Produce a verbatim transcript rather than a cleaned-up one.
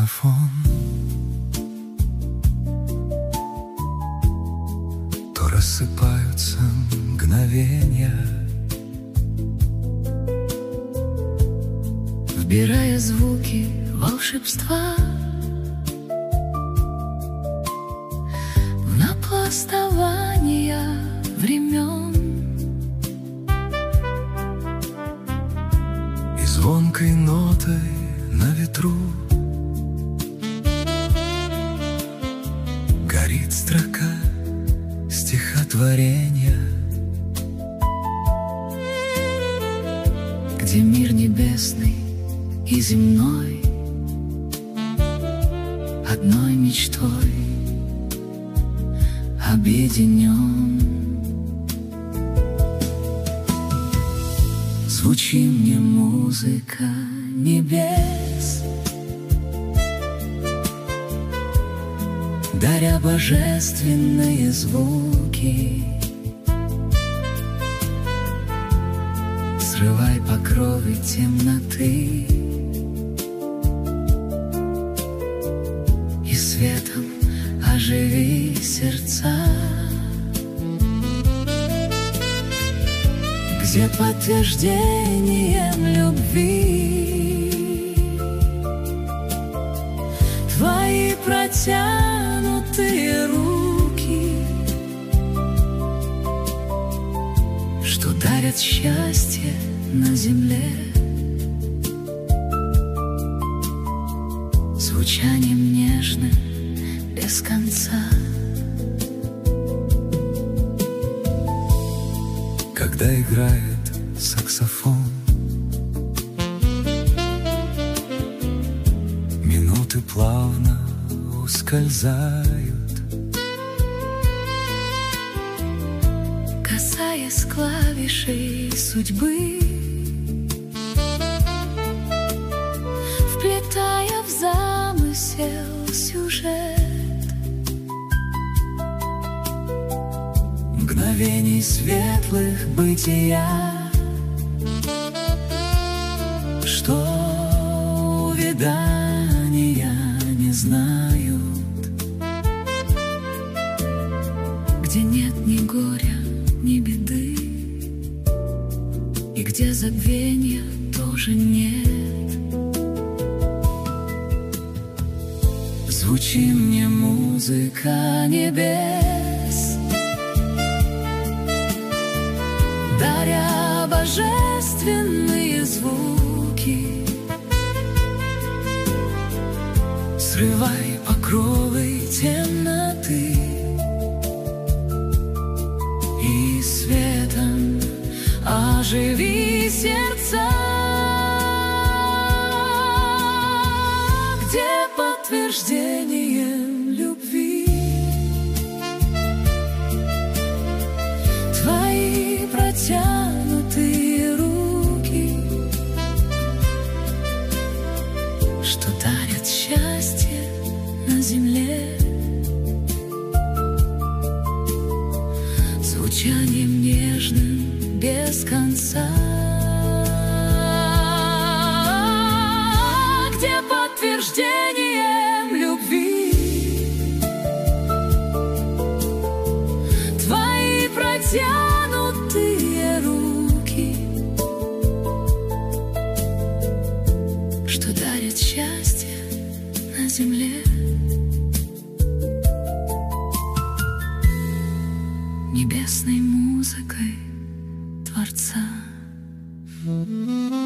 саксофон, то рассыпаются мгновенья, вбирая звуки волшебства в напластования времен. И звонкой нотой на ветру горит строка стихотворения, где мир небесный и земной одной мечтой объединен. Звучи мне музыка небес, даря божественные звуки. Срывай покровы темноты и светом оживи сердца, где подтверждением любви твои протянутые руки, что дарят счастье на земле, звучанием нежным без конца. когда играет саксофон. Минуты плавно ускользают, касаясь клавишей судьбы, вплетая в замысел сюжет мгновений светлых бытия, что увядания не знают, где нет ни горя, ни беды, и где забвения тоже нет. Звучи мне музыка небес, даря божественные звуки. Срывай покровы темноты и светом оживи сердца, где подтверждением любви твои протянутые руки, что дарят счастье на земле, звучанием нежным без конца, где подтверждением любви твои протянутые руки, что дарят счастье на земле, небесной музыкой Творца.